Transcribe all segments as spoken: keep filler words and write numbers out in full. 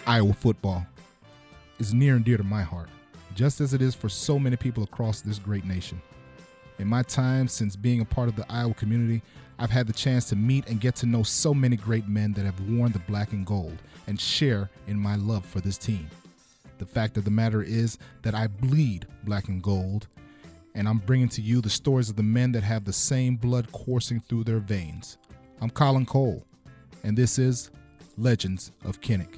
Iowa football is near and dear to my heart, just as it is for so many people across this great nation. In my time since being a part of the Iowa community, I've had the chance to meet and get to know so many great men that have worn the black and gold and share in my love for this team. The fact of the matter is that I bleed black and gold, and I'm bringing to you the stories of the men that have the same blood coursing through their veins. I'm Colin Cole, and this is Legends of Kinnick.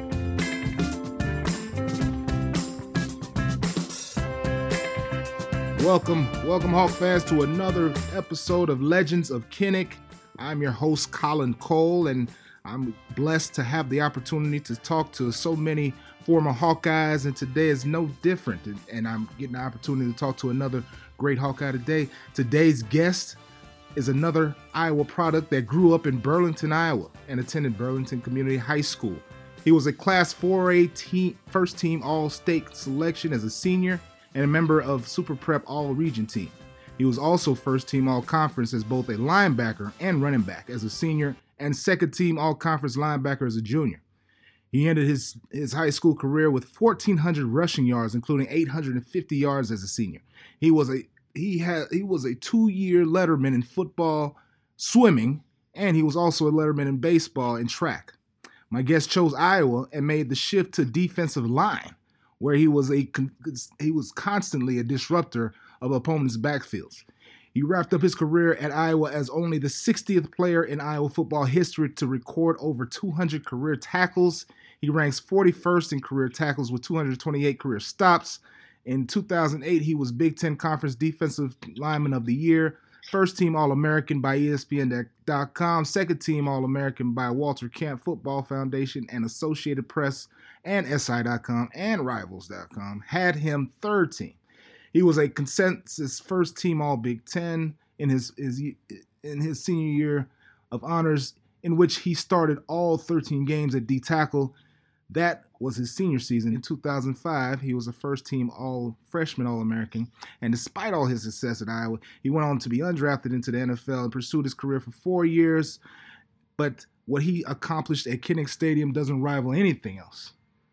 Welcome, welcome Hawk fans to another episode of Legends of Kinnick. I'm your host, Colin Cole, and I'm blessed to have the opportunity to talk to so many former Hawkeyes, and today is no different. And I'm getting the opportunity to talk to another great Hawkeye today. Today's guest is another Iowa product that grew up in Burlington, Iowa, and attended Burlington Community High School. He was a Class four A team, first team All-State selection as a senior, and a member of Super Prep All-Region team. He was also first team All-Conference as both a linebacker and running back as a senior, and second team All-Conference linebacker as a junior. He ended his, his high school career with fourteen hundred rushing yards, including eight hundred fifty yards as a senior. He was a he had he was a two-year letterman in football, swimming, and he was also a letterman in baseball and track. My guest chose Iowa and made the shift to defensive line, where he was a he was constantly a disruptor of opponents' backfields. He wrapped up his career at Iowa as only the sixtieth player in Iowa football history to record over two hundred career tackles. He ranks forty-first in career tackles with two hundred twenty-eight career stops. In two thousand eight, he was Big Ten Conference Defensive Lineman of the Year, first team All-American by E S P N dot com, second team All-American by Walter Camp Football Foundation and Associated Press and S I dot com and Rivals dot com, had him third team. He was a consensus first team All-Big Ten in his, his in his senior year of honors, in which he started all thirteen games at D-tackle. That was his senior season. In two thousand five, he was a first-team All-Freshman All-American, and despite all his success at Iowa, he went on to be undrafted into the N F L and pursued his career for four years. But what he accomplished at Kinnick Stadium doesn't rival anything else.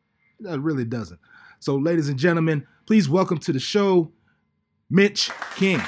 It really doesn't. So, ladies and gentlemen, please welcome to the show, Mitch King.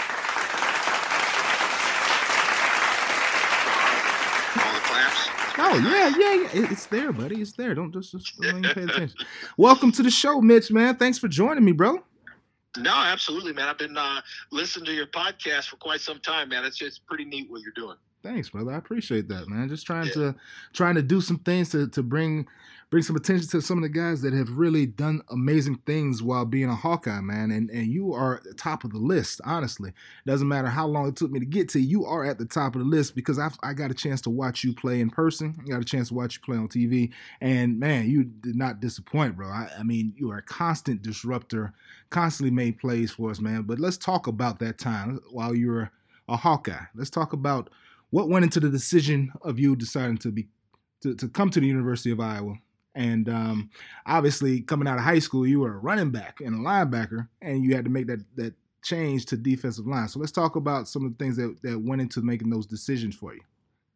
Oh, yeah, yeah, yeah. It's there, buddy. It's there. Don't just, just don't even pay attention. Welcome to the show, Mitch, man. Thanks for joining me, bro. No, absolutely, man. I've been uh, listening to your podcast for quite some time, man. It's just pretty neat what you're doing. Thanks, brother. I appreciate that, man. Just trying yeah. to trying to do some things to, to bring bring some attention to some of the guys that have really done amazing things while being a Hawkeye, man. And and you are at the top of the list, honestly. Doesn't matter how long it took me to get to you, you are at the top of the list because I've, I got a chance to watch you play in person. I got a chance to watch you play on T V. And, man, you did not disappoint, bro. I, I mean, you are a constant disruptor, constantly made plays for us, man. But let's talk about that time while you were a Hawkeye. Let's talk about what went into the decision of you deciding to be to, to come to the University of Iowa. And um, obviously, coming out of high school, you were a running back and a linebacker, and you had to make that that change to defensive line. So let's talk about some of the things that, that went into making those decisions for you.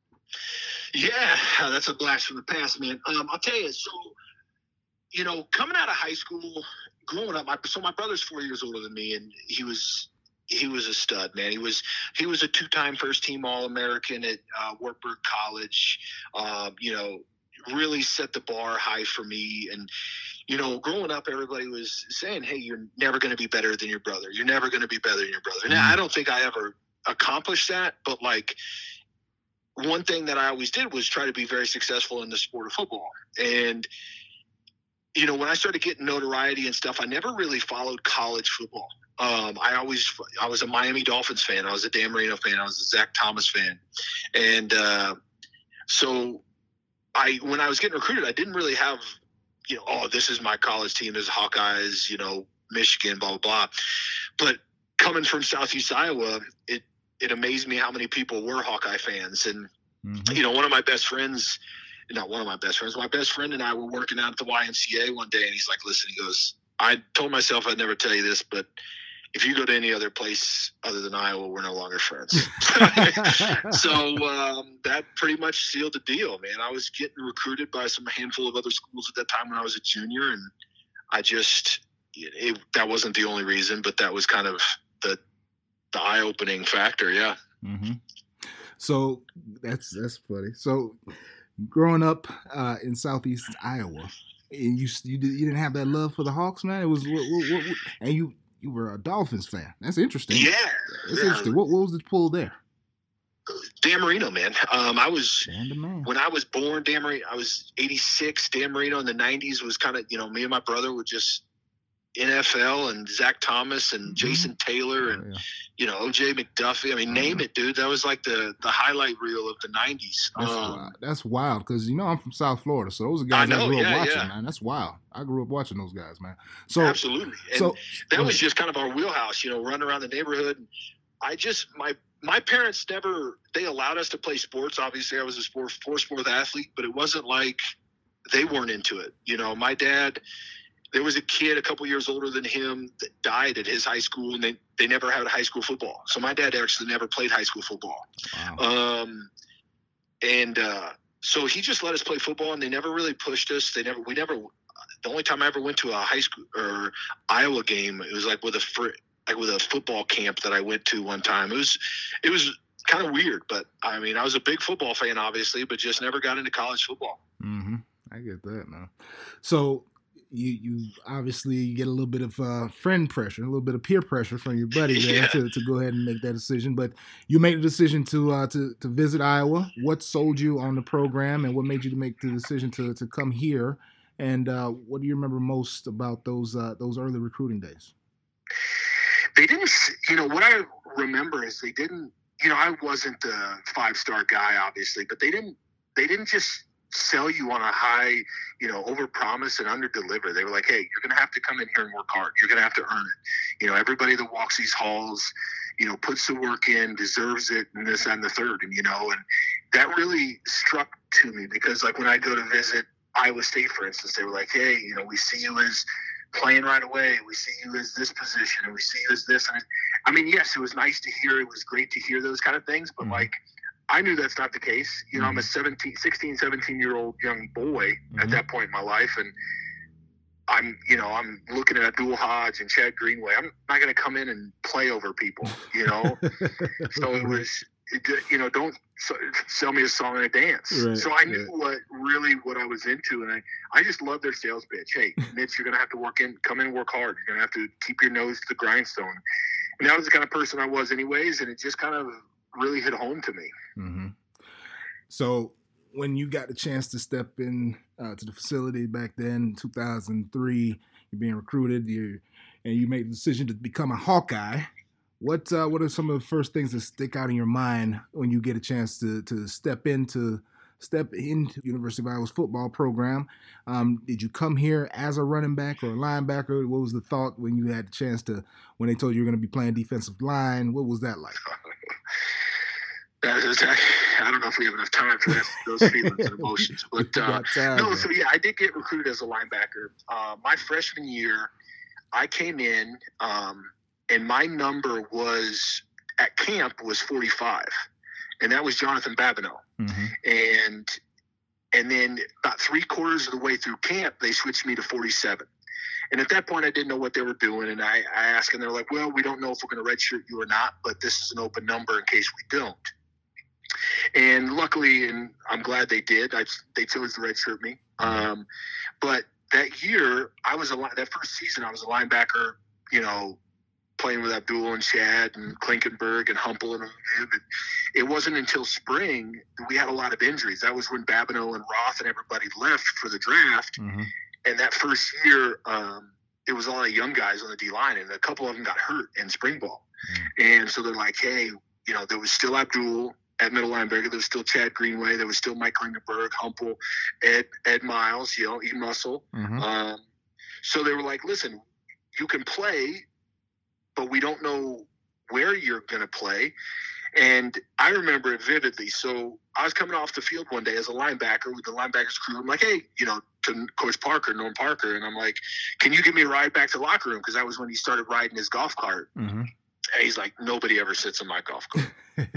Yeah, that's a blast from the past, man. Um, I'll tell you, so, you know, coming out of high school, growing up, my, so my brother's four years older than me, and he was – He was a stud, man. He was he was a two-time first-team All-American at uh, Wartburg College. Uh, you know, really set the bar high for me. And, you know, growing up, everybody was saying, hey, you're never going to be better than your brother. You're never going to be better than your brother. Now, I don't think I ever accomplished that, but, like, one thing that I always did was try to be very successful in the sport of football. And, you know, when I started getting notoriety and stuff, I never really followed college football. Um, I always, I was a Miami Dolphins fan. I was a Dan Marino fan. I was a Zach Thomas fan. And uh, so I, when I was getting recruited, I didn't really have, you know, oh, this is my college team, this is Hawkeyes, you know, Michigan, blah, blah, blah. But coming from Southeast Iowa, it, it amazed me how many people were Hawkeye fans. And, mm-hmm. you know, one of my best friends, not one of my best friends, my best friend and I were working out at the Y M C A one day, and he's like, listen, he goes, I told myself I'd never tell you this, but if you go to any other place other than Iowa, we're no longer friends. So um, that pretty much sealed the deal, man. I was getting recruited by some handful of other schools at that time when I was a junior, and I just it, that wasn't the only reason, but that was kind of the the eye-opening factor. Yeah. Mm-hmm. So that's that's funny. So growing up uh, in Southeast Iowa, and you you, did, you didn't have that love for the Hawks, man. It was what, what, what, what, and you you were a Dolphins fan. That's interesting. Yeah, that's yeah. interesting. What what was the pull there? Dan Marino, man. Um, I was man. when I was born. Dan Marino. I was eighty-six. Dan Marino in the nineties was kind of, you know, me and my brother would just N F L and Zach Thomas and mm-hmm. Jason Taylor and, oh, yeah. you know, O J McDuffie. I mean, mm-hmm. name it, dude. That was like the, the highlight reel of the nineties. That's um, wild. That's wild because, you know, I'm from South Florida, so those are guys I, know, I grew up yeah, watching, yeah. man. That's wild. I grew up watching those guys, man. So absolutely. And so that was just kind of our wheelhouse, you know, running around the neighborhood. I just my my parents never they allowed us to play sports. Obviously, I was a sport four sport athlete, but it wasn't like they weren't into it. You know, my dad. There was a kid a couple years older than him that died at his high school, and they, they never had high school football. So my dad actually never played high school football. Wow. Um, and uh, so he just let us play football, and they never really pushed us. They never, we never. The only time I ever went to a high school or Iowa game, it was like with a fr- like with a football camp that I went to one time. It was it was kind of weird, but I mean, I was a big football fan, obviously, but just never got into college football. Mm-hmm. I get that, man. So. You you obviously get a little bit of uh, friend pressure, a little bit of peer pressure from your buddy there yeah. to, to go ahead and make that decision. But you made the decision to uh, to to visit Iowa. What sold you on the program, and what made you to make the decision to to come here? And uh, what do you remember most about those uh, those early recruiting days? They didn't, you know, what I remember is they didn't, you know, I wasn't the five star guy, obviously, but they didn't they didn't just sell you on a high, you know, over promise and under deliver. They were like, hey, you're going to have to come in here and work hard. You're going to have to earn it. You know, everybody that walks these halls, you know, puts the work in, deserves it, and this and the third. And, you know, and that really struck to me because, like, when I go to visit Iowa State, for instance, they were like, hey, you know, we see you as playing right away. We see you as this position, and we see you as this. And it, I mean, yes, it was nice to hear. It was great to hear those kind of things. But, mm-hmm. like, I knew that's not the case. You know, mm-hmm. I'm a seventeen, sixteen, seventeen-year-old young boy mm-hmm. at that point in my life, and I'm, you know, I'm looking at Abdul Hodge and Chad Greenway. I'm not going to come in and play over people, you know? So it was, it, you know, don't sell me a song and a dance. Right, so I knew right. what really what I was into, and I, I just love their sales pitch. Hey, Mitch, you're going to have to work in, come in and work hard. You're going to have to keep your nose to the grindstone. And that was the kind of person I was anyways, and it just kind of really hit home to me. Mm-hmm. So when you got the chance to step in uh, to the facility back then, two thousand three, you're being recruited, you and you made the decision to become a Hawkeye. What uh, what are some of the first things that stick out in your mind when you get a chance to to step into step into University of Iowa's football program? Um, did you come here as a running back or a linebacker? What was the thought when you had the chance to, when they told you you were going to be playing defensive line? What was that like? That is, I don't know if we have enough time for that, those feelings and emotions. But uh, time, no, man. So yeah, I did get recruited as a linebacker. Uh, my freshman year, I came in, um, and my number was at camp was forty-five, and that was Jonathan Babineau. Mm-hmm. And and then about three quarters of the way through camp, they switched me to forty-seven. And at that point, I didn't know what they were doing. And I, I asked, and they're like, well, we don't know if we're going to redshirt you or not, but this is an open number in case we don't. And luckily, and I'm glad they did, I, they chose to redshirt me. Um, but that year, I was a that first season, I was a linebacker, you know, playing with Abdul and Chad and Klinkenberg and Humple and all them. And it wasn't until spring that we had a lot of injuries. That was when Babineau and Roth and everybody left for the draft. Mm-hmm. And that first year, um, it was a lot of young guys on the D-line, and a couple of them got hurt in spring ball. Mm-hmm. And so they're like, hey, you know, there was still Abdul at middle linebacker. There was still Chad Greenway. There was still Mike Klinkenberg, Humple, Ed Ed Miles, you know, E. Muscle. Mm-hmm. Um, so they were like, listen, you can play, but we don't know where you're going to play. And I remember it vividly. So I was coming off the field one day as a linebacker with the linebackers crew. I'm like, hey, you know, to Coach Parker, Norm Parker, and I'm like, can you give me a ride back to the locker room? Because that was when he started riding his golf cart. Mm-hmm. And he's like, nobody ever sits in my golf cart.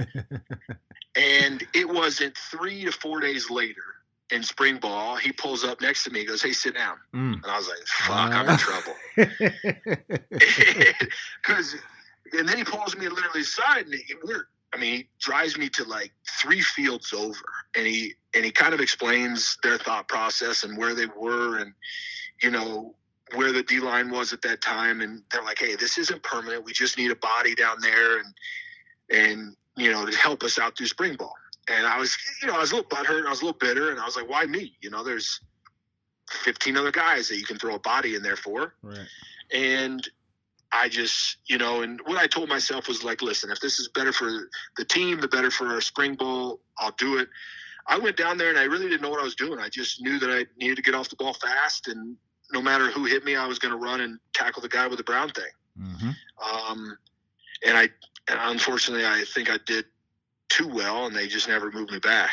And it wasn't three to four days later in spring ball, he pulls up next to me. He goes, hey, sit down. Mm. And I was like, fuck, uh. I'm in trouble. Because, and then he pulls me literally aside, and we're, I mean, he drives me to like three fields over, and he and he kind of explains their thought process and where they were, and you know where the D line was at that time. And they're like, "Hey, this isn't permanent. We just need a body down there, and and you know to help us out through spring ball." And I was, you know, I was a little butthurt, I was a little bitter, and I was like, "Why me? You know, there's fifteen other guys that you can throw a body in there for." Right. And I just, you know, and what I told myself was like, listen, if this is better for the team, the better for our spring ball, I'll do it. I went down there and I really didn't know what I was doing. I just knew that I needed to get off the ball fast, and no matter who hit me, I was going to run and tackle the guy with the brown thing. Mm-hmm. Um, and I, and unfortunately, I think I did too well, and they just never moved me back.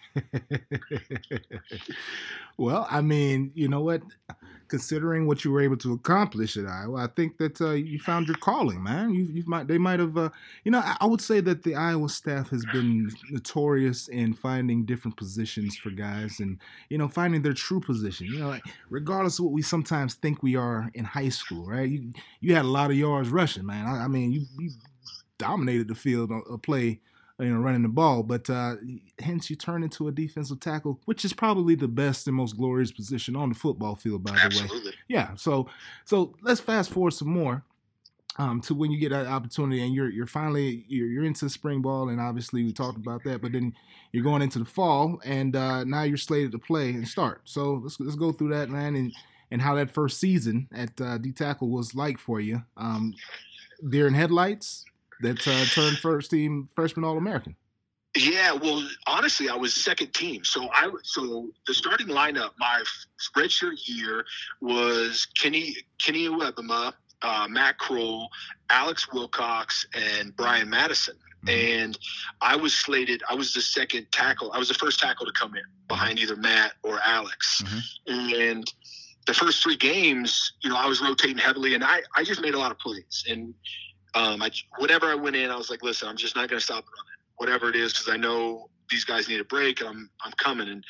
Well, I mean, you know what? Considering what you were able to accomplish at Iowa, I think that uh, you found your calling, man. You, you might, they might have, uh, you know, I, I would say that the Iowa staff has been notorious in finding different positions for guys, and you know, finding their true position. You know, like, regardless of what we sometimes think we are in high school, right? You you had a lot of yards rushing, man. I, I mean, you you dominated the field on a play. You know, running the ball, but uh, hence you turn into a defensive tackle, which is probably the best and most glorious position on the football field, by the Absolutely. way. Yeah. So, so let's fast forward some more um, to when you get that opportunity, and you're you're finally you're, you're into spring ball, and obviously we talked about that, but then you're going into the fall, and uh, now you're slated to play and start. So let's let's go through that, man, and and how that first season at uh, D tackle was like for you. Um, deer in headlights. That uh, turned first team freshman All-American. Yeah, well, honestly, I was second team. So I so the starting lineup my redshirt year was Kenny Kenny Uwebama, uh, Matt Kroll, Alex Wilcox, and Brian Madison. Mm-hmm. And I was slated. I was the second tackle. I was the first tackle to come in behind either Matt or Alex. Mm-hmm. And the first three games, you know, I was rotating heavily, and I I just made a lot of plays. And Um, I, whenever I went in, I was like, listen, I'm just not going to stop running, whatever it is, because I know these guys need a break, and I'm I'm coming. And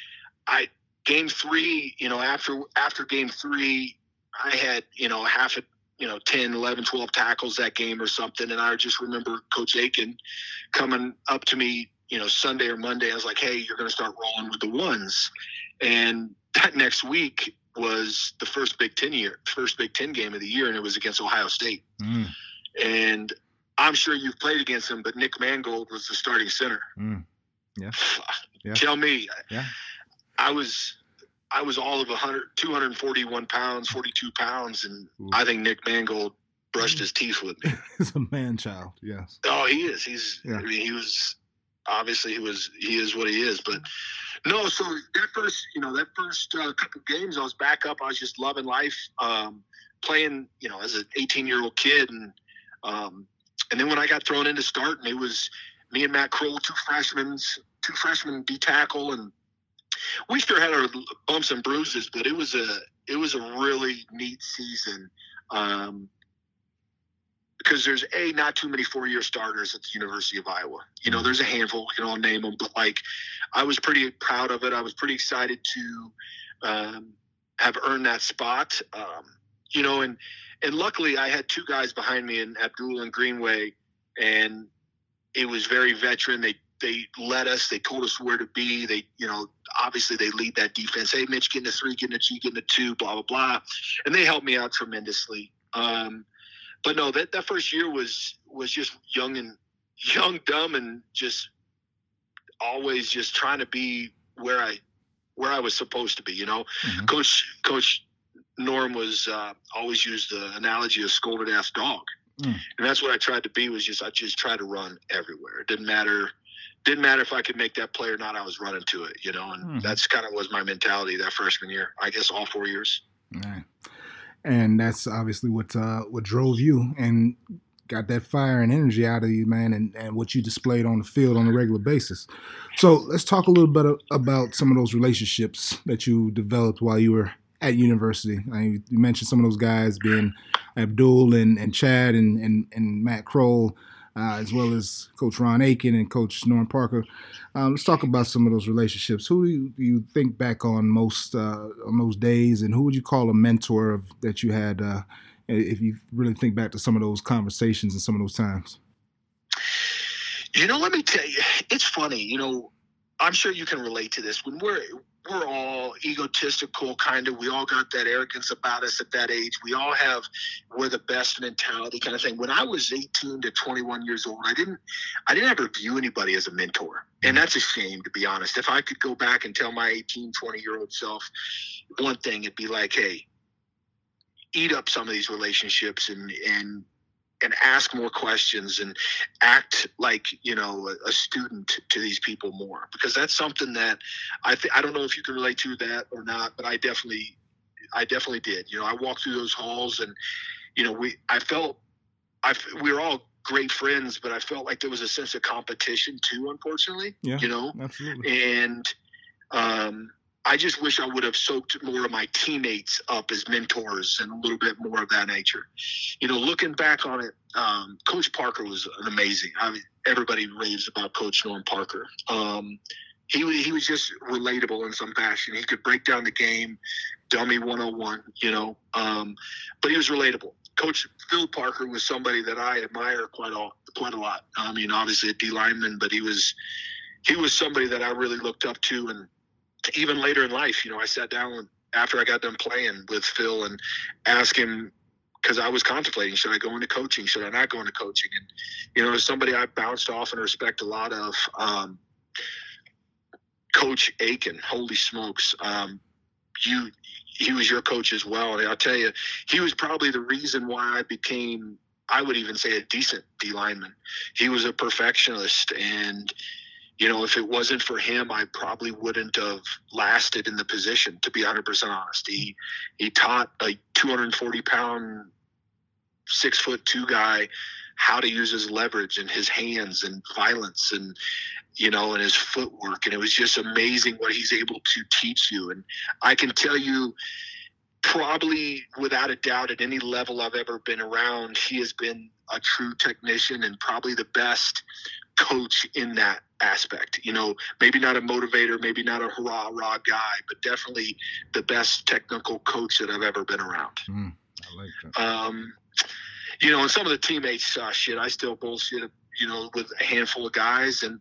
I game three, you know, after after game three, I had, you know, half a, you know, ten, eleven, twelve tackles that game or something. And I just remember Coach Aiken coming up to me, you know, Sunday or Monday. I was like, hey, you're going to start rolling with the ones. And that next week was the first Big Ten year, first Big Ten game of the year, and it was against Ohio State. Mm. And I'm sure you've played against him, but Nick Mangold was the starting center. Mm. Yeah. yeah. Tell me, yeah. I was, I was all of one hundred, two hundred forty-one pounds, forty-two pounds, and Ooh. I think Nick Mangold brushed his teeth with me. He's a man child, yes. Oh, he is. He's. Yeah. I mean, he was. Obviously, he was. He is what he is. But no, so that first, you know, that first uh, couple games, I was back up. I was just loving life, um, playing, you know, as an eighteen-year-old kid, and. Um, and then when I got thrown into starting, it was me and Matt Kroll, two freshmen, two freshmen D tackle, and we sure had our bumps and bruises, but it was a it was a really neat season um, because there's a not too many four year starters at the University of Iowa. You know, there's a handful, we can all name them, but like I was pretty proud of it. I was pretty excited to um, have earned that spot. Um, you know, and. And luckily, I had two guys behind me in Abdul and Greenway, and it was very veteran. They they led us. They told us where to be. They, you know, obviously they lead that defense. Hey, Mitch, getting a three, getting a two, getting a two, blah blah blah, and they helped me out tremendously. Um, but no, that, that first year was was just young and young, dumb, and just always just trying to be where I where I was supposed to be. You know, mm-hmm. Coach Coach. Norm was uh, always used the analogy of scolded ass dog, mm. and that's what I tried to be. Was just I just tried to run everywhere. It didn't matter, didn't matter if I could make that play or not. I was running to it, you know, and mm. that's kind of was my mentality that freshman year. I guess all four years. Right. And that's obviously what uh, what drove you. And got that fire and energy out of you, man, and, and what you displayed on the field on a regular basis. So let's talk a little bit about some of those relationships that you developed while you were at university. I mean, you mentioned some of those guys being Abdul and, and Chad and, and, and Matt Kroll, uh, as well as Coach Ron Aiken and Coach Norm Parker. Um, let's talk about some of those relationships. Who do you, do you think back on most uh, on those days, and who would you call a mentor of, that you had, uh, if you really think back to some of those conversations and some of those times? You know, let me tell you, it's funny. You know, I'm sure you can relate to this. When we're we're all egotistical, kind of. We all got that arrogance about us at that age. We all have, we're the best mentality kind of thing. When I was eighteen to twenty-one years old, I didn't, I didn't ever view anybody as a mentor. And that's a shame, to be honest. If I could go back and tell my eighteen, twenty-year-old self one thing, it'd be like, hey, eat up some of these relationships and, and, and ask more questions and act like, you know, a, a student to these people more, because that's something that I th- I don't know if you can relate to that or not, but I definitely, I definitely did. You know, I walked through those halls and, you know, we, I felt, I, we were all great friends, but I felt like there was a sense of competition too, unfortunately, yeah, you know, absolutely. And, um, I just wish I would have soaked more of my teammates up as mentors and a little bit more of that nature. You know, looking back on it, um, Coach Parker was an amazing. I mean, everybody raves about Coach Norm Parker. Um, he he was just relatable in some fashion. He could break down the game, dummy one oh one, you know, um, but he was relatable. Coach Phil Parker was somebody that I admire quite a, quite a lot. I mean, obviously a D lineman, but he was he was somebody that I really looked up to. And even later in life, you know, I sat down after I got done playing with Phil and asked him, because I was contemplating, should I go into coaching? Should I not go into coaching? And, you know, somebody I bounced off and respect a lot of, um, Coach Aiken, holy smokes. Um, you, he was your coach as well. And I'll tell you, he was probably the reason why I became, I would even say, a decent D lineman. He was a perfectionist, and, you know, if it wasn't for him, I probably wouldn't have lasted in the position, to be one hundred percent honest. He he taught a two hundred forty pound, six foot two guy how to use his leverage and his hands and violence and, you know, and his footwork. And it was just amazing what he's able to teach you. And I can tell you, probably without a doubt, at any level I've ever been around, he has been a true technician and probably the best coach in that aspect. You know, maybe not a motivator, maybe not a hurrah rah guy, but definitely the best technical coach that I've ever been around. Mm, I like that. Um, you know, and some of the teammates, uh, shit, I still bullshit, you know, with a handful of guys, and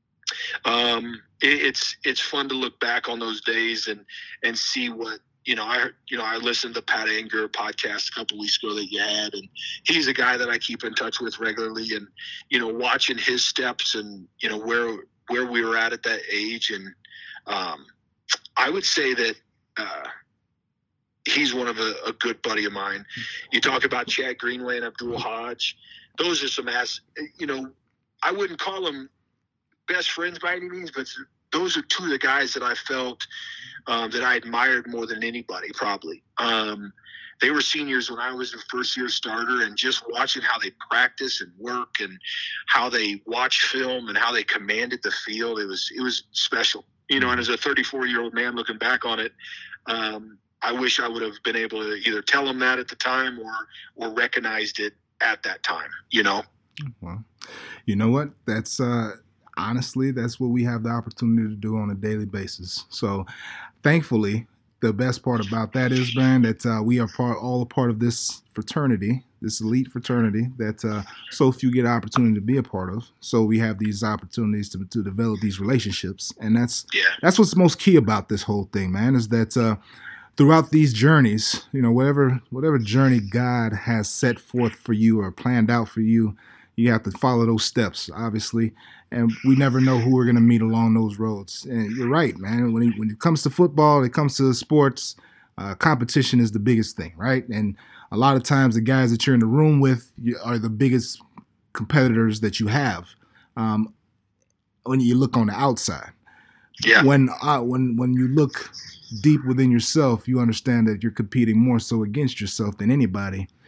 um, it, it's it's fun to look back on those days and and see what. You know, I you know I listened to Pat Anger podcast a couple weeks ago that you had, and he's a guy that I keep in touch with regularly. And you know, watching his steps and you know where where we were at at that age, and um, I would say that uh, he's one of a, a good buddy of mine. You talk about Chad Greenway and Abdul Hodge; those are some ass. You know, I wouldn't call them best friends by any means, but those are two of the guys that I felt. Um, that I admired more than anybody, probably. Um, they were seniors when I was a first-year starter, and just watching how they practice and work and how they watch film and how they commanded the field, it was it was special. You know, and as a thirty-four-year-old man looking back on it, um, I wish I would have been able to either tell them that at the time or or recognized it at that time, you know? Well, you know what? That's uh, honestly, that's what we have the opportunity to do on a daily basis. So thankfully, the best part about that is, man, that uh, we are part, all a part of this fraternity, this elite fraternity that uh, so few get an opportunity to be a part of. So we have these opportunities to, to develop these relationships. And that's yeah. that's what's most key about this whole thing, man, is that uh, throughout these journeys, you know, whatever whatever journey God has set forth for you or planned out for you, you have to follow those steps, obviously. And we never know who we're going to meet along those roads. And you're right, man. When it, when it comes to football, when it comes to sports, uh, competition is the biggest thing, right? And a lot of times the guys that you're in the room with are the biggest competitors that you have um, when you look on the outside. Yeah. When, uh, when, when you look deep within yourself, you understand that you're competing more so against yourself than anybody.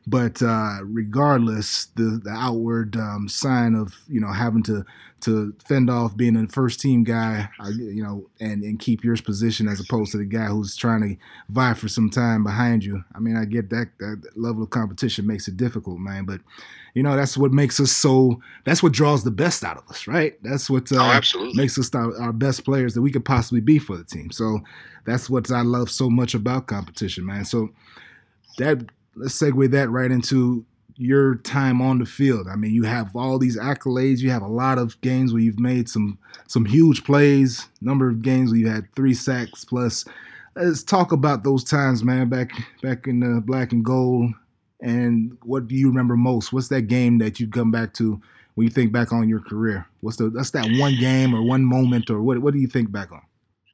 But uh, regardless, the the outward um, sign of you know having to to fend off being a first team guy, uh, you know, and and keep your position as opposed to the guy who's trying to vie for some time behind you. I mean, I get that that level of competition makes it difficult, man. But you know, that's what makes us so. That's what draws the best out of us, right? That's what uh, oh, absolutely. makes us our, our best players that we could possibly be for the team. So that's what I love so much about competition, man. So that. Let's segue that right into your time on the field. I mean, you have all these accolades. You have a lot of games where you've made some some huge plays, number of games where you had three sacks plus. Let's talk about those times, man, back back in the black and gold. And what do you remember most? What's that game that you come back to when you think back on your career? What's the that's that one game or one moment or what what do you think back on?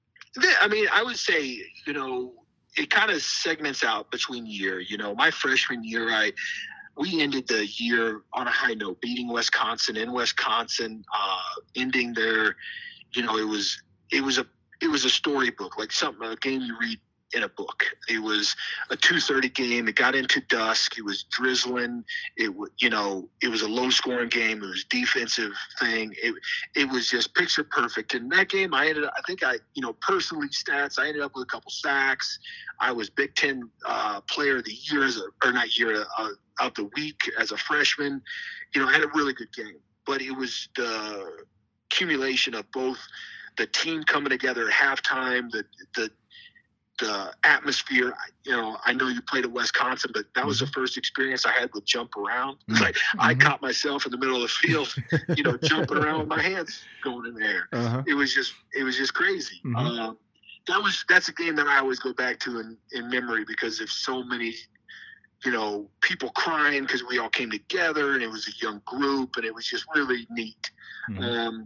I mean, I would say, you know, it kind of segments out between year. You know, my freshman year, I we ended the year on a high note, beating Wisconsin in Wisconsin, uh, ending there. You know, it was it was a it was a storybook, like something a game you read in a book. It was a two thirty game. It got into dusk. It was drizzling. It was, you know, it was a low scoring game. It was defensive thing. It it was just picture perfect. In that game, I ended up, I think I, you know, personally stats, I ended up with a couple sacks. I was Big Ten uh, player of the year, as a, or not year, uh, of the week as a freshman. You know, I had a really good game, but it was the accumulation of both the team coming together at halftime, the, the, the atmosphere. You know, I know you played at Wisconsin, but that was the first experience I had with jump around. Mm-hmm. Like I caught myself in the middle of the field, you know, jumping around with my hands going in the air. Uh-huh. It was just, it was just crazy. Mm-hmm. Uh, that was, that's a game that I always go back to in, in memory because there's so many, you know, people crying because we all came together and it was a young group and it was just really neat. Mm-hmm. Um,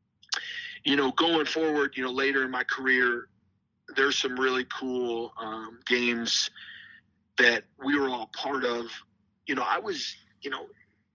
you know, going forward, you know, later in my career, there's some really cool um, games that we were all part of. You know, I was, you know,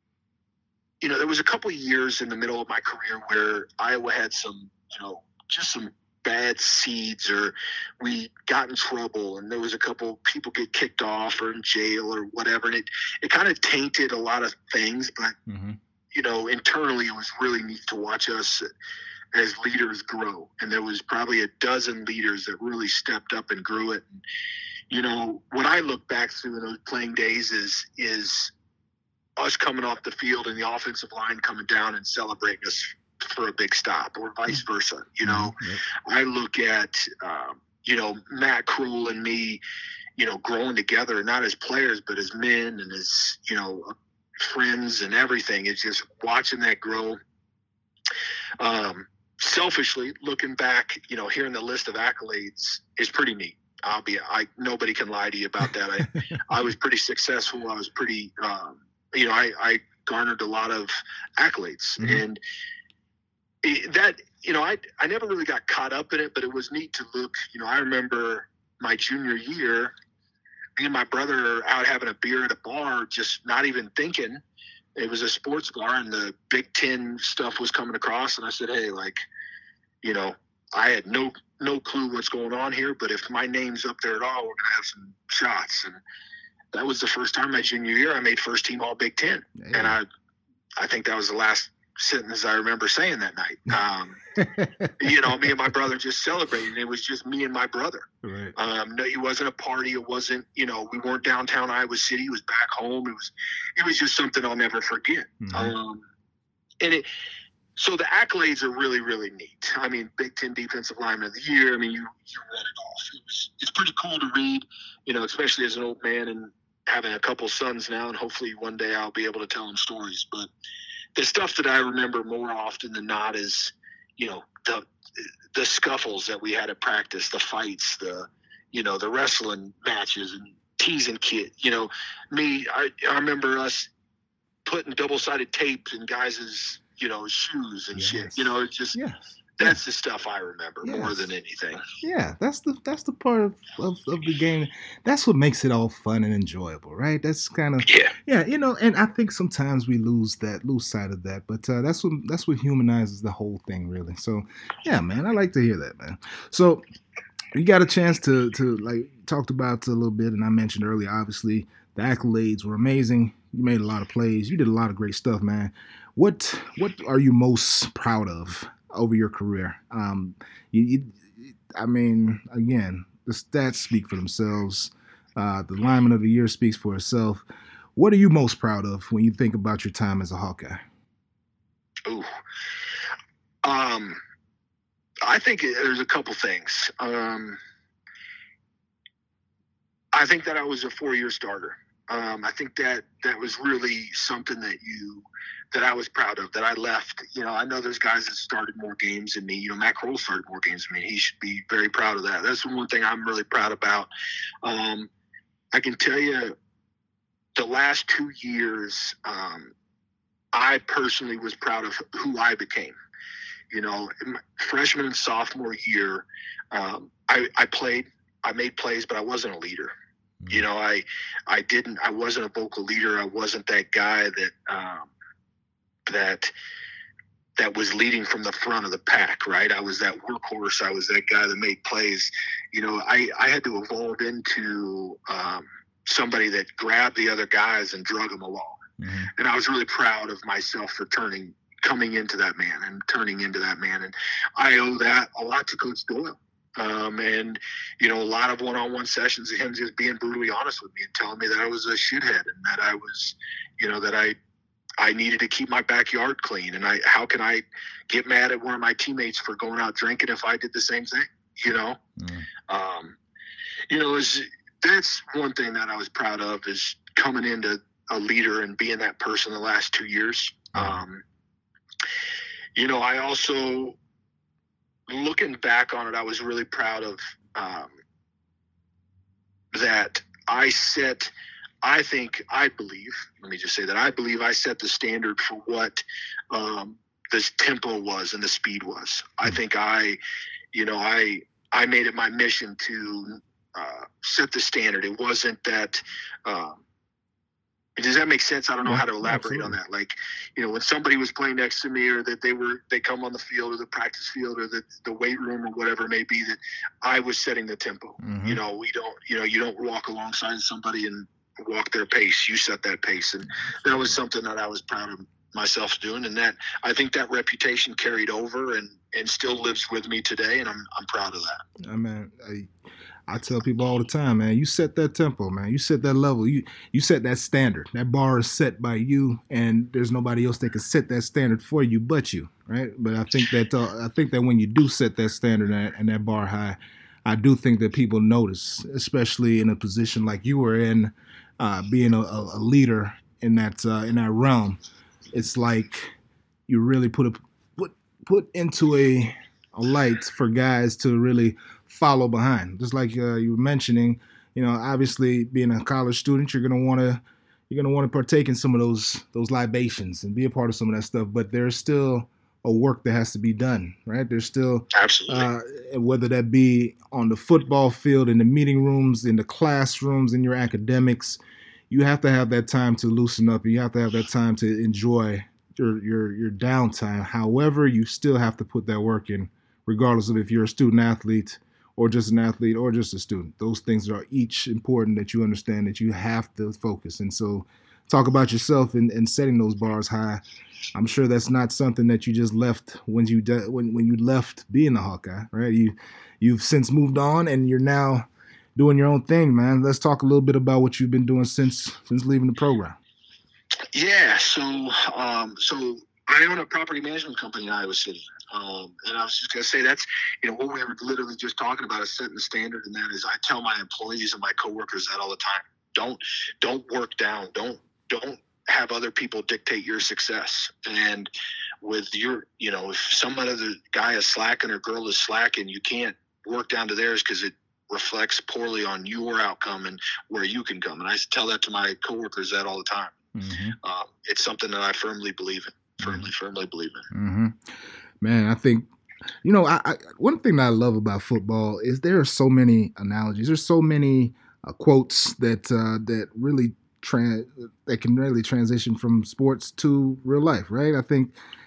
you know, there was a couple of years in the middle of my career where Iowa had some, you know, just some bad seeds, or we got in trouble, and there was a couple people get kicked off or in jail or whatever, and it it kind of tainted a lot of things. But mm-hmm. you know, internally, it was really neat to watch us as leaders grow. And there was probably a dozen leaders that really stepped up and grew it. And, you know, what I look back through in those playing days is, is us coming off the field and the offensive line coming down and celebrating us for a big stop, or vice versa. You know, mm-hmm. I look at, um, you know, Matt Krul and me, you know, growing together, not as players, but as men and as, you know, friends and everything. It's just watching that grow. Um, Selfishly, looking back, you know, hearing the list of accolades is pretty neat. I'll be, I, nobody can lie to you about that. I, I was pretty successful. I was pretty, um, you know, I, I garnered a lot of accolades, mm-hmm. and it, that, you know, I, I never really got caught up in it, but it was neat to look. You know, I remember my junior year, me and my brother are out having a beer at a bar, just not even thinking. It was a sports bar, and the Big Ten stuff was coming across. And I said, hey, like, you know, I had no no clue what's going on here, but if my name's up there at all, we're going to have some shots. And that was the first time my junior year I made first team all Big Ten. Yeah. And I I think that was the last sentence I remember saying that night. Um, you know, me and my brother just celebrating. It was just me and my brother. Right. Um, no, it wasn't a party. It wasn't, you know, we weren't downtown Iowa City. It was back home. It was, it was just something I'll never forget. Mm-hmm. Um, and it, so the accolades are really, really neat. I mean, Big Ten Defensive Lineman of the Year. I mean, you, you read it off. It was, it's pretty cool to read, you know, especially as an old man and having a couple sons now, and hopefully one day I'll be able to tell them stories. But the stuff that I remember more often than not is, you know, the the scuffles that we had at practice, the fights, the, you know, the wrestling matches and teasing kid. You know, me, I, I remember us putting double-sided tape in guys' you know, shoes and yes. shit. You know, it's just yes. that's the stuff I remember yes. more than anything. Yeah, that's the that's the part of, of, of the game. That's what makes it all fun and enjoyable, right? That's kind of yeah, yeah. You know, and I think sometimes we lose that, lose sight of that. But uh, that's what that's what humanizes the whole thing, really. So yeah, man, I like to hear that, man. So you got a chance to to like talked about a little bit, and I mentioned earlier, obviously, The accolades were amazing. You made a lot of plays. You did a lot of great stuff, man. What what are you most proud of over your career? Um, you, you, I mean, again, the stats speak for themselves. Uh, the lineman of the year speaks for itself. What are you most proud of when you think about your time as a Hawkeye? Ooh. Um, I think there's a couple things. Um, I think that I was a four-year starter. Um, I think that that was really something that you that I was proud of. That I left. You know, I know there's guys that started more games than me. You know, Matt Kroll started more games than me. He should be very proud of that. That's one thing I'm really proud about. Um, I can tell you, the last two years, um, I personally was proud of who I became. You know, freshman and sophomore year, um, I, I played, I made plays, but I wasn't a leader. Mm-hmm. You know, I, I didn't, I wasn't a vocal leader. I wasn't that guy that, um, that, that was leading from the front of the pack, right? I was that workhorse. I was that guy that made plays. You know, I, I had to evolve into um, somebody that grabbed the other guys and drug them along. Mm-hmm. And I was really proud of myself for turning, coming into that man and turning into that man. And I owe that a lot to Coach Doyle. Um, and, you know, a lot of one-on-one sessions of him just being brutally honest with me and telling me that I was a shithead and that I was, you know, that I, I needed to keep my backyard clean. And I, how can I get mad at one of my teammates for going out drinking if I did the same thing, you know? Mm. Um, you know, is that's one thing that I was proud of, is coming into a leader and being that person the last two years. Um, you know, I also, looking back on it, I was really proud of um, that I set, I think, I believe, let me just say that I believe I set the standard for what um, this tempo was and the speed was. I think I, you know, I, I made it my mission to uh, set the standard. It wasn't that, um, does that make sense? I don't know yeah, how to elaborate absolutely. on that. Like, you know, when somebody was playing next to me, or that they were, they come on the field or the practice field or the, the weight room or whatever it may be, that I was setting the tempo. Mm-hmm. You know, we don't, you know, you don't walk alongside somebody and walk their pace. You set that pace. And that was something that I was proud of myself doing. And that, I think that reputation carried over and, and still lives with me today. And I'm, I'm proud of that. I mean, I, I tell people all the time, man, you set that tempo, man. You set that level. You you set that standard. That bar is set by you, and there's nobody else that can set that standard for you but you, right? But I think that uh, I think that when you do set that standard and, and that bar high, I do think that people notice, especially in a position like you were in, uh, being a, a leader in that uh, in that realm. It's like you really put a put put into a, a light for guys to really follow behind. Just like uh, you were mentioning, you know, obviously being a college student, you're gonna want to you're gonna want to partake in some of those those libations and be a part of some of that stuff. But there's still a work that has to be done, right? There's still absolutely uh, whether that be on the football field, in the meeting rooms, in the classrooms, in your academics, you have to have that time to loosen up. You have to have that time to enjoy your your your downtime. However, you still have to put that work in, regardless of if you're a student athlete or just an athlete or just a student. Those things are each important, that you understand that you have to focus. And so talk about yourself and, and setting those bars high. I'm sure that's not something that you just left when you de- when when you left being a Hawkeye, right? You you've since moved on and you're now doing your own thing, man. Let's talk a little bit about what you've been doing since since leaving the program. Yeah, so um, so I own a property management company in Iowa City. Um, and I was just going to say, that's, you know, what we were literally just talking about is setting the standard. And that is, I tell my employees and my coworkers that all the time. Don't, don't work down. Don't, don't have other people dictate your success. And with your, you know, if some other guy is slacking or girl is slacking, you can't work down to theirs, because it reflects poorly on your outcome and where you can come. And I tell that to my coworkers that all the time. Mm-hmm. Um, it's something that I firmly believe in. Firmly, mm-hmm. firmly believe in. Mm-hmm. Man, I think, you know, I, I, one thing that I love about football is there are so many analogies. There's so many uh, quotes that uh, that really trans that can really transition from sports to real life, right? I think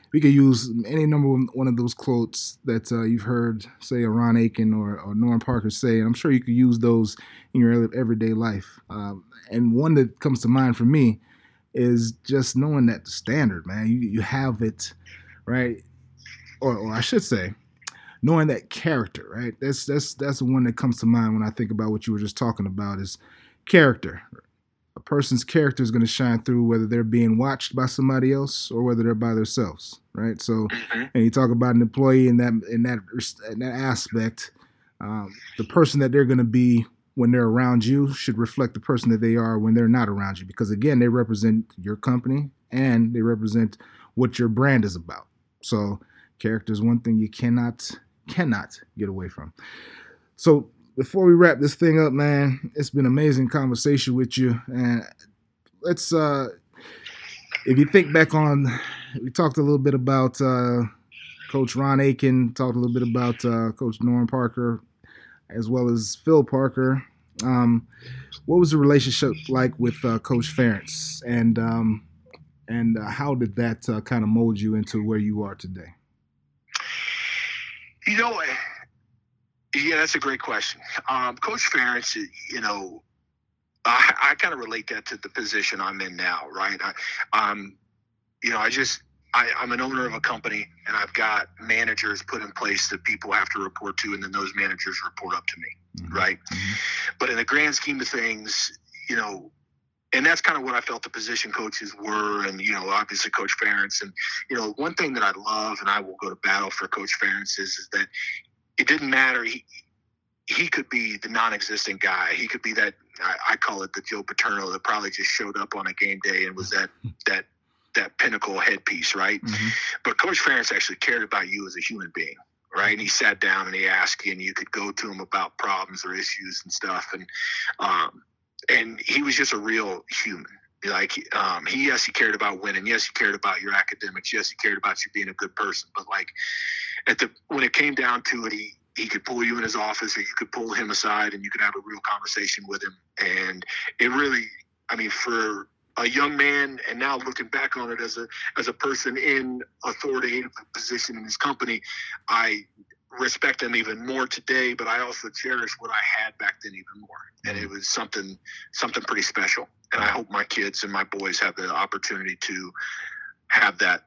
we could use any number of one of those quotes that uh, you've heard, say, a Ron Aiken or, or Norman Parker say, and I'm sure you could use those in your everyday life. Um, and one that comes to mind for me is just knowing that the standard, man, you, you have it, right? Or, or I should say, knowing that character, right? That's that's that's the one that comes to mind when I think about what you were just talking about is character. A person's character is going to shine through whether they're being watched by somebody else or whether they're by themselves, right? So, Mm-hmm. and you talk about an employee in that in that in that aspect, um, the person that they're going to be when they're around you should reflect the person that they are when they're not around you, because again, they represent your company and they represent what your brand is about. So, character is one thing you cannot cannot get away from. So, before we wrap this thing up, man, it's been an amazing conversation with you. And let's, uh, if you think back on, we talked a little bit about uh, Coach Ron Aiken, talked a little bit about uh, Coach Norman Parker, as well as Phil Parker. Um, what was the relationship like with uh, Coach Ferentz? And, um, and uh, how did that uh, kind of mold you into where you are today? You know, yeah, that's a great question. Um, Coach Ferentz, you know, I, I kind of relate that to the position I'm in now, right? I, um, you know, I just, I, I'm an owner of a company, and I've got managers put in place that people have to report to, and then those managers report up to me, mm-hmm. right? Mm-hmm. But in the grand scheme of things, you know, and that's kind of what I felt the position coaches were, and, you know, obviously Coach Ferentz. And, you know, one thing that I love, and I will go to battle for Coach Ferentz, is, is that it didn't matter. He, he could be the non-existent guy. He could be that, I, I call it the Joe Paterno that probably just showed up on a game day and was that that that pinnacle headpiece, right? Mm-hmm. But Coach Ferentz actually cared about you as a human being, right? And he sat down and he asked you, and you could go to him about problems or issues and stuff. And um, and he was just a real human. Like, um, he, yes, he cared about winning. Yes, he cared about your academics. Yes, he cared about you being a good person. But like, at the when it came down to it, he he could pull you in his office, or you could pull him aside, and you could have a real conversation with him. And it really, I mean, for a young man, and now looking back on it as a as a person in authoritative position in his company, I respect him even more today. But I also cherish what I had back then even more, and it was something something pretty special. And I hope my kids and my boys have the opportunity to have that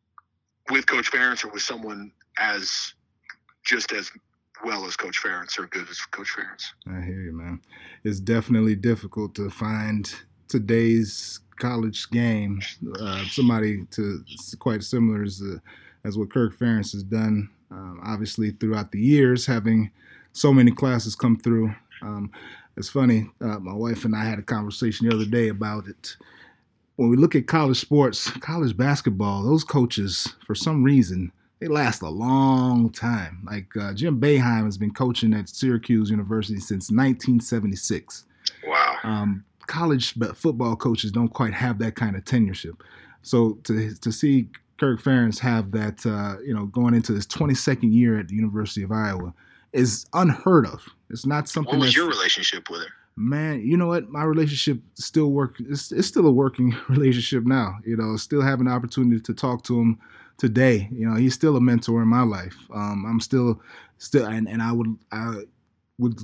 with Coach Ferentz, or with someone as just as well as Coach Ferentz, or good as Coach Ferentz. I hear you, man. It's definitely difficult to find today's college game uh, somebody to quite similar as uh, as what Kirk Ferentz has done. Um, obviously, throughout the years, having so many classes come through. Um, it's funny. Uh, my wife and I had a conversation the other day about it. When we look at college sports, college basketball, those coaches, for some reason, they last a long time. Like uh, Jim Boeheim has been coaching at Syracuse University since nineteen seventy-six. Wow. Um, college football coaches don't quite have that kind of tenureship. So to to see Kirk Ferentz have that, uh, you know, going into his twenty-second year at the University of Iowa is unheard of. It's not something. What was that's, your relationship with him? Man, you know what? My relationship still work. It's, it's still a working relationship now. You know, still having the opportunity to talk to him today. You know, he's still a mentor in my life. Um, I'm still, still, and, and I would, I would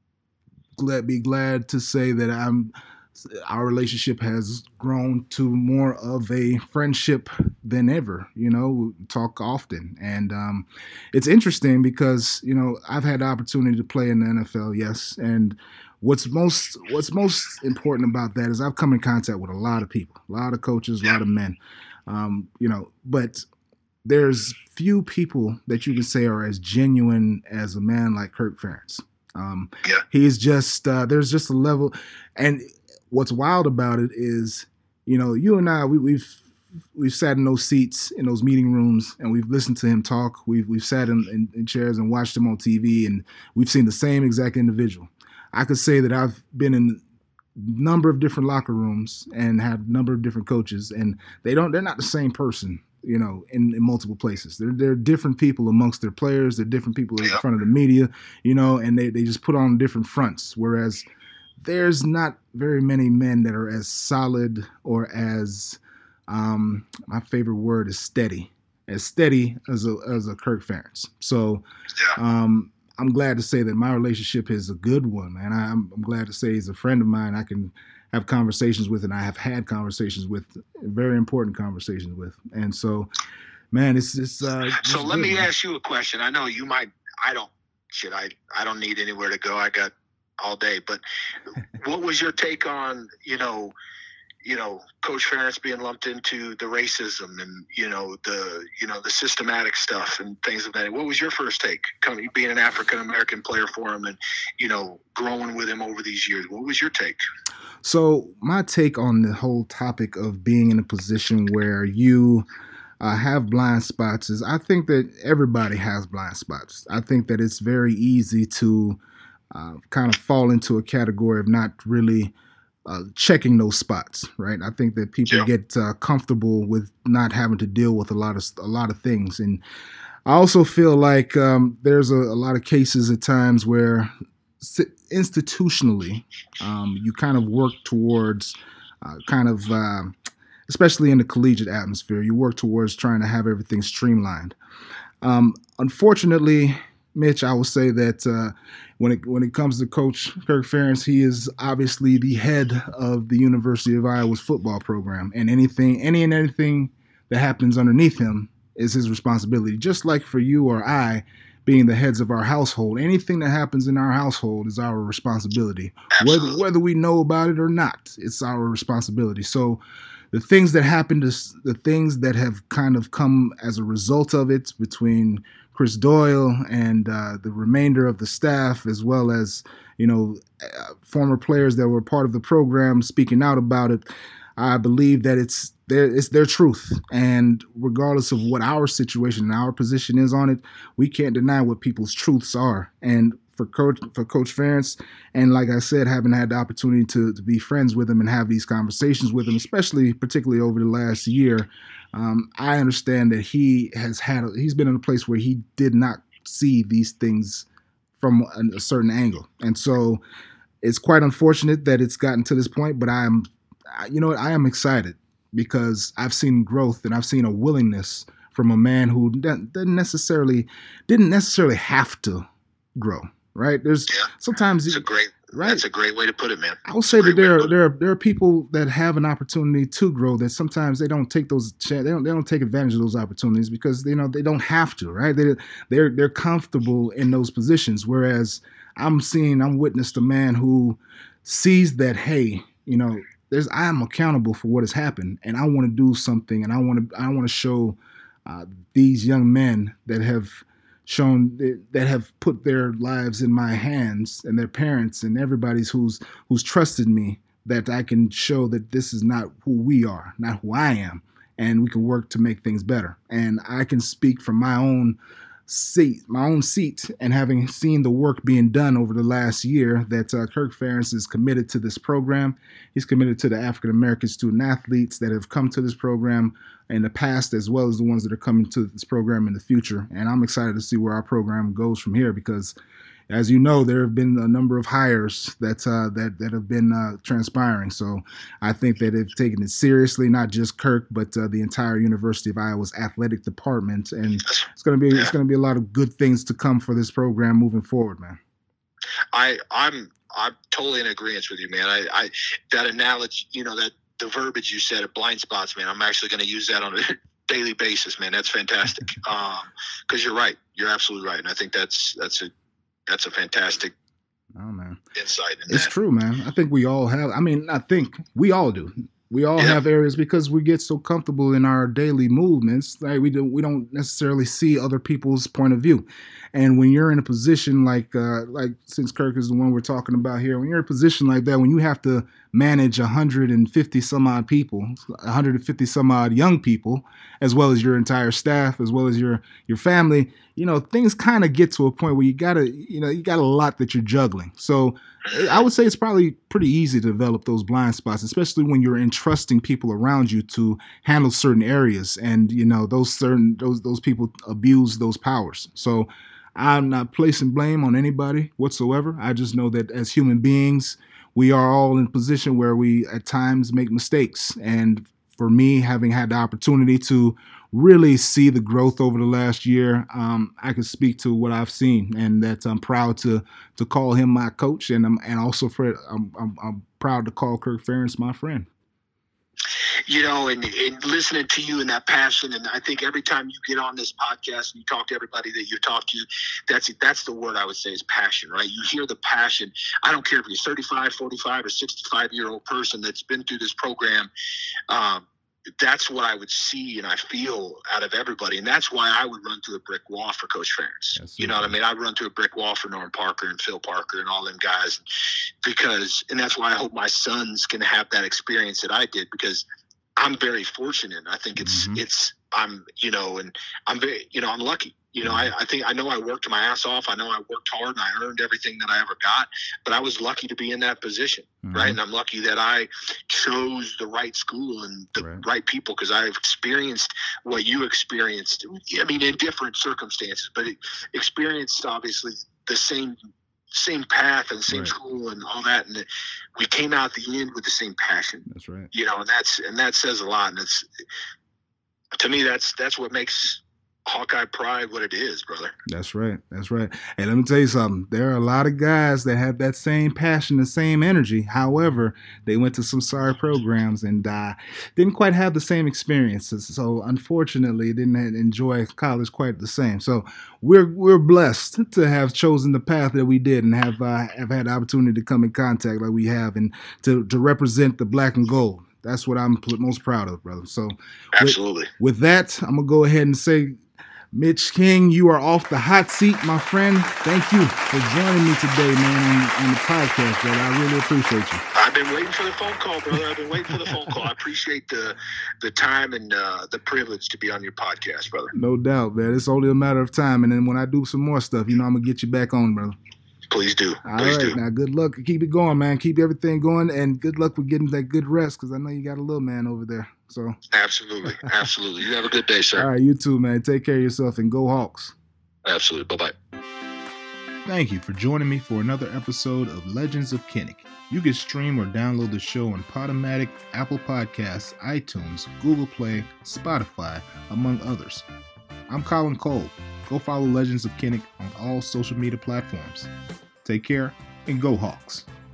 glad, be glad to say that I'm. Our relationship has grown to more of a friendship than ever. You know, we talk often, and um, it's interesting because you know I've had the opportunity to play in the N F L, yes, and what's most what's most important about that is I've come in contact with a lot of people, a lot of coaches, a lot of men, um, you know, but there's few people that you can say are as genuine as a man like Kirk Ferentz. Um, yeah. He's just uh, there's just a level, and what's wild about it is, you know, you and I, we, we've we've sat in those seats in those meeting rooms, and we've listened to him talk. We've we've sat in, in, in chairs and watched him on T V, and we've seen the same exact individual. I could say that I've been in a number of different locker rooms and had a number of different coaches, and they don't they're not the same person, you know, in, in multiple places. They're they're different people amongst their players. They're different people in front of the media, you know, and they, they just put on different fronts. Whereas there's not very many men that are as solid or as, um, my favorite word is steady as steady as a as a Kirk Ferentz. So Yeah. um, I'm glad to say that my relationship is a good one, and I'm, I'm glad to say he's a friend of mine. I can have conversations with, and I have had conversations with, very important conversations with, and so, man, it's it's. Uh, So it's let good, me man. ask you a question. I know you might. I don't. Shit. I I don't need anywhere to go. I got all day. But what was your take on you know, you know, Coach Ferentz being lumped into the racism and you know the you know the systematic stuff and things of that? What was your first take, coming being an African American player for him and you know growing with him over these years? What was your take? So my take on the whole topic of being in a position where you uh, have blind spots is I think that everybody has blind spots. I think that it's very easy to uh, kind of fall into a category of not really uh, checking those spots, right? I think that people Yeah. get uh, comfortable with not having to deal with a lot of a lot of things, and I also feel like um, there's a, a lot of cases at times where si- institutionally um, you kind of work towards uh, kind of uh, especially in the collegiate atmosphere, you work towards trying to have everything streamlined. Um, unfortunately, Mitch, I will say that uh, when it when it comes to Coach Kirk Ferentz, he is obviously the head of the University of Iowa's football program, and anything, any and anything that happens underneath him is his responsibility. Just like for you or I, being the heads of our household, anything that happens in our household is our responsibility, whether Absolutely. whether we know about it or not. It's our responsibility. So the things that happen to s- the things that have kind of come as a result of it between Chris Doyle and uh, the remainder of the staff, as well as you know uh, former players that were part of the program speaking out about it, I believe that it's their it's their truth, and regardless of what our situation and our position is on it, we can't deny what people's truths are. And for coach for Coach Ferentz, and like I said, having had the opportunity to to be friends with him and have these conversations with him, especially particularly over the last year, um, I understand that he has had a, he's been in a place where he did not see these things from a, a certain angle, and so it's quite unfortunate that it's gotten to this point. But I'm, I- you know, what, I am excited because I've seen growth and I've seen a willingness from a man who didn't didn't necessarily didn't necessarily have to grow. Right? There's Yeah. sometimes It's a great. right. That's a great way to put it, man. I will say that Great way to there are, put it. there are there are people that have an opportunity to grow that sometimes they don't take those chan- they don't they don't take advantage of those opportunities because you know they don't have to, right? They they're they're comfortable in those positions. Whereas I'm seeing I'm witnessed a man who sees that, hey, you know, there's I am accountable for what has happened, and I want to do something, and I want to I want to show uh, these young men that have shown that have put their lives in my hands and their parents and everybody's who's who's trusted me, that I can show that this is not who we are, not who I am, and we can work to make things better. And I can speak from my own seat, my own seat, and having seen the work being done over the last year, that uh, Kirk Ferentz is committed to this program. He's committed to the African American student athletes that have come to this program in the past, as well as the ones that are coming to this program in the future. And I'm excited to see where our program goes from here because, as you know, there have been a number of hires that uh, that that have been uh, transpiring. So I think that they've taken it seriously, not just Kirk, but uh, the entire University of Iowa's athletic department. And it's going to be it's going to be a lot of good things to come for this program moving forward, man. I I'm I'm totally in agreement with you, man. I, I that analogy, you know, that the verbiage you said of blind spots, man. I'm actually going to use that on a daily basis, man. That's fantastic. Um, because you're right. You're absolutely right, and I think that's that's a that's a fantastic Oh man, insight. In it's that. true, man. I think we all have. I mean, I think we all do. We all Yeah. have areas because we get so comfortable in our daily movements, like we do, we don't necessarily see other people's point of view. And when you're in a position like, uh, like since Kirk is the one we're talking about here, when you're in a position like that, when you have to manage one hundred fifty some odd people, one hundred fifty some odd young people, as well as your entire staff, as well as your your family, you know, things kind of get to a point where you gotta, you know, you got a lot that you're juggling. So I would say it's probably pretty easy to develop those blind spots, especially when you're entrusting people around you to handle certain areas, and you know those certain those those people abuse those powers. So I'm not placing blame on anybody whatsoever. I just know that as human beings, we are all in a position where we at times make mistakes. And for me, having had the opportunity to really see the growth over the last year. Um, I can speak to what I've seen, and that I'm proud to to call him my coach, and I'm and also for I'm I'm, I'm proud to call Kirk Ferentz my friend. You know, and, and listening to you and that passion, and I think every time you get on this podcast and you talk to everybody that you talk to, that's that's the word I would say is passion, right? You hear the passion. I don't care if you're thirty-five, forty-five, or sixty-five-year-old person that's been through this program. Um, that's what I would see and I feel out of everybody. And that's why I would run through a brick wall for Coach Ferentz. Yes, you know what I mean? I'd run through a brick wall for Norm Parker and Phil Parker and all them guys because, and that's why I hope my sons can have that experience that I did, because I'm very fortunate. I think it's, mm-hmm. it's, I'm, you know, and I'm very, you know, I'm lucky. You know, I, I think I know I worked my ass off. I know I worked hard and I earned everything that I ever got, but I was lucky to be in that position, mm-hmm. right? And I'm lucky that I chose the right school and the right, right people, because I've experienced what you experienced. I mean, in different circumstances, but it experienced obviously the same same path and the same right. school and all that, and we came out the end with the same passion. That's right. You know, and that's and that says a lot. And it's, to me, that's that's what makes Hawkeye Pride what it is, brother. That's right. That's right. Hey, let me tell you something. There are a lot of guys that have that same passion, the same energy. However, they went to some sorry programs and uh, didn't quite have the same experiences. So unfortunately, didn't enjoy college quite the same. So we're we're blessed to have chosen the path that we did and have uh, have had the opportunity to come in contact like we have and to, to represent the black and gold. That's what I'm most proud of, brother. So absolutely. With, with that, I'm gonna go ahead and say, Mitch King, you are off the hot seat, my friend. Thank you for joining me today, man, on, on the podcast, brother. I really appreciate you. I've been waiting for the phone call, brother. I've been waiting for the phone call. I appreciate the the time and uh, the privilege to be on your podcast, brother. No doubt, man. It's only a matter of time. And then when I do some more stuff, you know, I'm going to get you back on, brother. Please do. All Please right, do. Now, good luck. Keep it going, man. Keep everything going, and good luck with getting that good rest, because I know you got a little man over there. So absolutely, absolutely. You have a good day, sir. All right, you too, man. Take care of yourself and go Hawks. Absolutely. Bye-bye. Thank you for joining me for another episode of Legends of Kinnick. You can stream or download the show on Podomatic, Apple Podcasts, iTunes, Google Play, Spotify, among others. I'm Colin Cole. Go follow Legends of Kinnick on all social media platforms. Take care and go Hawks.